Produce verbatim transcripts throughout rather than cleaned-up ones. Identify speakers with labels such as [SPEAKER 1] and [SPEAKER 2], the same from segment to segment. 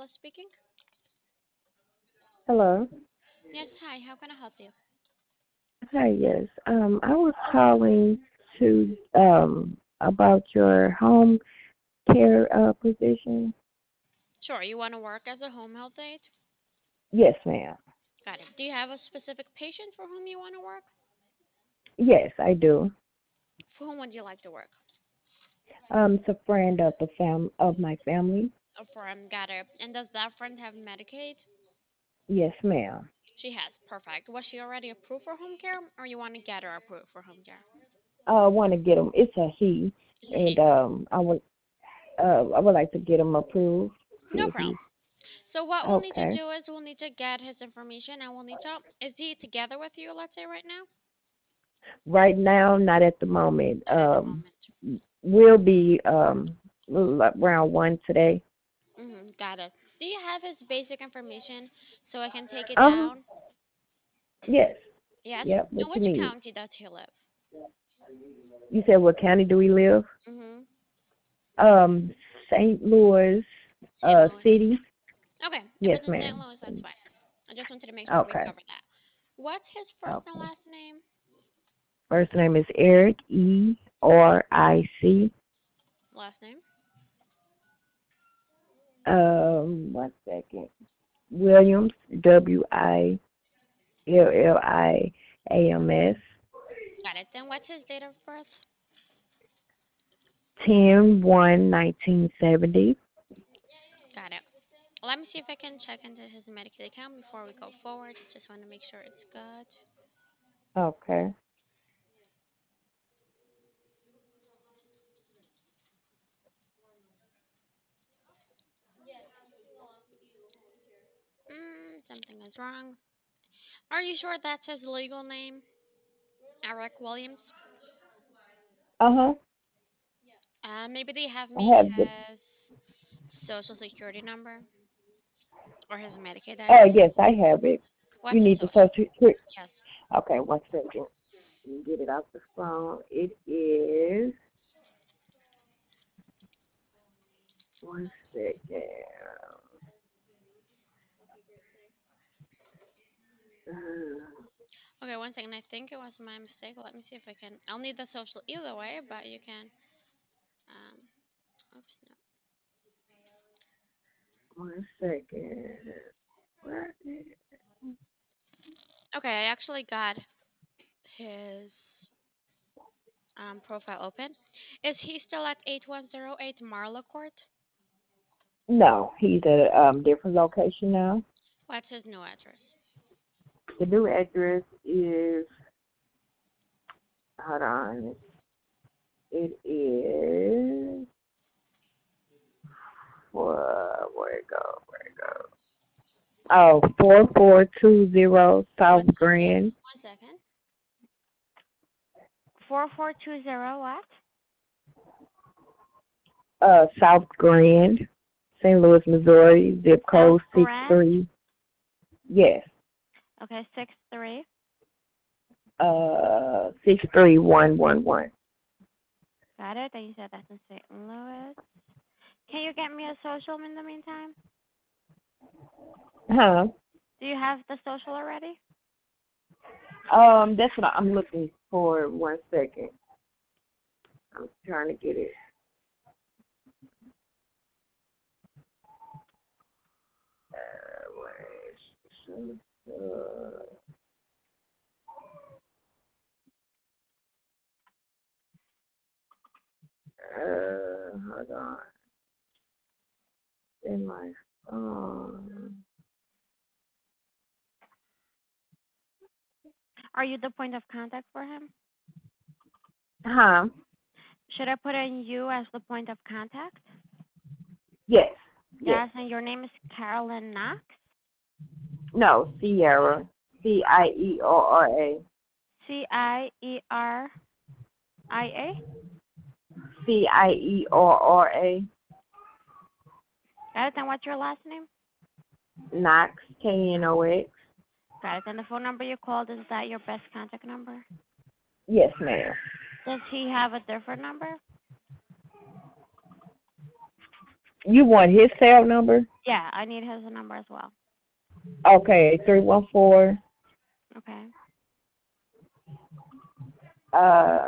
[SPEAKER 1] Carla speaking.
[SPEAKER 2] Hello.
[SPEAKER 1] Yes, hi. How can I help you?
[SPEAKER 2] Hi, yes. Um, I was calling to um about your home care uh position.
[SPEAKER 1] Sure. You want to work as a home health aide?
[SPEAKER 2] Yes, ma'am.
[SPEAKER 1] Got it. Do you have a specific patient for whom you want to work?
[SPEAKER 2] Yes, I do.
[SPEAKER 1] For whom would you like to work?
[SPEAKER 2] Um, it's a friend of the fam of my family.
[SPEAKER 1] A friend. Got it. And does that friend have Medicaid?
[SPEAKER 2] Yes, ma'am.
[SPEAKER 1] She has. Perfect. Was she already approved for home care, or you want to get her approved for home care?
[SPEAKER 2] Uh, I want to get him. It's a he,
[SPEAKER 1] It's a he.
[SPEAKER 2] and um, I would uh I would like to get him approved. See
[SPEAKER 1] No
[SPEAKER 2] if he's
[SPEAKER 1] problem. So what we'll need to
[SPEAKER 2] okay.
[SPEAKER 1] do is we'll need to get his information, and we'll need to. Is he together with you? Let's say right now.
[SPEAKER 2] Right now, not at the moment.
[SPEAKER 1] Not at the
[SPEAKER 2] Um,
[SPEAKER 1] moment.
[SPEAKER 2] we'll be um around one today.
[SPEAKER 1] Mm-hmm. Got it. Do you have his basic information so I can take it
[SPEAKER 2] Um,
[SPEAKER 1] down?
[SPEAKER 2] yes.
[SPEAKER 1] Yes.
[SPEAKER 2] Yep.
[SPEAKER 1] In
[SPEAKER 2] What you
[SPEAKER 1] which
[SPEAKER 2] need?
[SPEAKER 1] county does he live?
[SPEAKER 2] You said what county do we live?
[SPEAKER 1] Mm-hmm.
[SPEAKER 2] Um, Saint Louis,
[SPEAKER 1] Saint
[SPEAKER 2] uh,
[SPEAKER 1] Louis.
[SPEAKER 2] city.
[SPEAKER 1] Okay. If
[SPEAKER 2] Yes,
[SPEAKER 1] it's in Saint
[SPEAKER 2] ma'am.
[SPEAKER 1] Louis, that's fine. I just wanted to make sure we
[SPEAKER 2] Okay.
[SPEAKER 1] covered that. What's his first and
[SPEAKER 2] Okay.
[SPEAKER 1] last name?
[SPEAKER 2] First name is Eric E R I C.
[SPEAKER 1] Last name.
[SPEAKER 2] Um, one second. Williams W I L L I A M S.
[SPEAKER 1] Got it. Then what's his date of birth?
[SPEAKER 2] Ten one nineteen seventy.
[SPEAKER 1] Got it. Let me see if I can check into his Medicaid account before we go forward. Just want to make sure it's good.
[SPEAKER 2] Okay.
[SPEAKER 1] Mm, something is wrong. Are you sure that's his legal name? Eric Williams?
[SPEAKER 2] Uh huh.
[SPEAKER 1] Uh, maybe they have
[SPEAKER 2] I
[SPEAKER 1] me
[SPEAKER 2] have the.
[SPEAKER 1] his social security number or his Medicaid
[SPEAKER 2] Oh
[SPEAKER 1] address.
[SPEAKER 2] yes, I have it. You
[SPEAKER 1] What's his
[SPEAKER 2] need the
[SPEAKER 1] social?
[SPEAKER 2] social security.
[SPEAKER 1] Yes.
[SPEAKER 2] Okay, one second. Let me get it off the phone. It is one second. Uh,
[SPEAKER 1] Okay, one second. I think it was my mistake. Let me see if I can. I'll need the social either way, but you can. Um, oops, no.
[SPEAKER 2] one second. Where is
[SPEAKER 1] Okay, I actually got his um, profile open. Is he still at eight one zero eight Marla Court?
[SPEAKER 2] no, he's at a um, different location now.
[SPEAKER 1] What's his new address?
[SPEAKER 2] The new address is, hold on, it is, where, where it go, where it go? Oh, four four two zero South
[SPEAKER 1] One second.
[SPEAKER 2] Grand,
[SPEAKER 1] One second. Four four two zero what?
[SPEAKER 2] uh, South Grand, Saint Louis, Missouri, zip
[SPEAKER 1] South
[SPEAKER 2] code six
[SPEAKER 1] Grand.
[SPEAKER 2] three. Yes,
[SPEAKER 1] Okay, six three.
[SPEAKER 2] uh, six three one one one.
[SPEAKER 1] Got it. And you said that's in Saint Louis. Can you get me a social in the meantime?
[SPEAKER 2] Huh?
[SPEAKER 1] Do you have the social already?
[SPEAKER 2] Um, that's what I'm looking for. One second. I'm trying to get it. Uh, where's, uh, uh, hold on. In my phone.
[SPEAKER 1] Are you the point of contact for him?
[SPEAKER 2] Huh?
[SPEAKER 1] Should I put in you as the point of contact?
[SPEAKER 2] Yes. Yes.
[SPEAKER 1] Yes, and your name is Carolyn Knox.
[SPEAKER 2] No, Sierra. C I E R R A.
[SPEAKER 1] C I E R I A.
[SPEAKER 2] C I E R R A.
[SPEAKER 1] Got it. And what's your last name?
[SPEAKER 2] Knox. K N O X.
[SPEAKER 1] Got it. And the phone number you called, is that your best contact number?
[SPEAKER 2] Yes, ma'am.
[SPEAKER 1] Does he have a different number?
[SPEAKER 2] You want his cell number?
[SPEAKER 1] Yeah, I need his number as well.
[SPEAKER 2] Okay, three one four.
[SPEAKER 1] Okay.
[SPEAKER 2] Uh,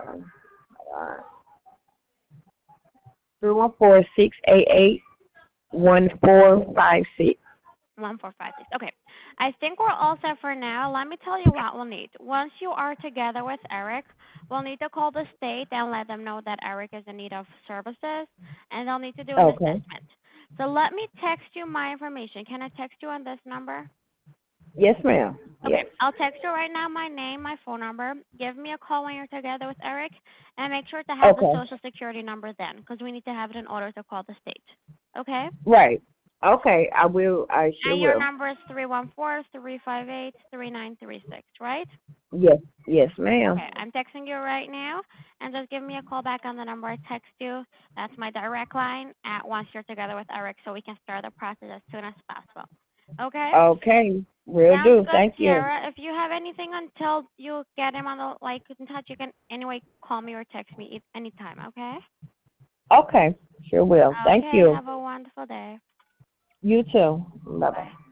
[SPEAKER 2] three one four six eight eight one four five six.
[SPEAKER 1] One four five six. Okay. I think we're all set for now. Let me tell you what we'll need. Once you are together with Eric, we'll need to call the state and let them know that Eric is in need of services, and they'll need to do an
[SPEAKER 2] Okay.
[SPEAKER 1] assessment. So let me text you my information. Can I text you on this number?
[SPEAKER 2] Yes, ma'am.
[SPEAKER 1] Okay,
[SPEAKER 2] Yes.
[SPEAKER 1] I'll text you right now my name, my phone number. Give me a call when you're together with Eric, and make sure to have the
[SPEAKER 2] Okay.
[SPEAKER 1] social security number then, because we need to have it in order to call the state. Okay?
[SPEAKER 2] Right. Okay. I will. I sure
[SPEAKER 1] And your
[SPEAKER 2] will.
[SPEAKER 1] number is three one four, three five eight, three nine three six, right?
[SPEAKER 2] Yes. Yes, ma'am.
[SPEAKER 1] Okay, I'm texting you right now, and just give me a call back on the number I text you. That's my direct line at once you're together with Eric, so we can start the process as soon as possible. Okay?
[SPEAKER 2] Okay. Will
[SPEAKER 1] Sounds
[SPEAKER 2] do.
[SPEAKER 1] good,
[SPEAKER 2] Thank you.
[SPEAKER 1] Tiara. If you have anything until you get him on the like in touch, you can anyway call me or text me if- anytime. Okay?
[SPEAKER 2] Okay. Sure will. Thank
[SPEAKER 1] Okay.
[SPEAKER 2] you.
[SPEAKER 1] Have a wonderful day.
[SPEAKER 2] You too. Bye bye.
[SPEAKER 1] Bye.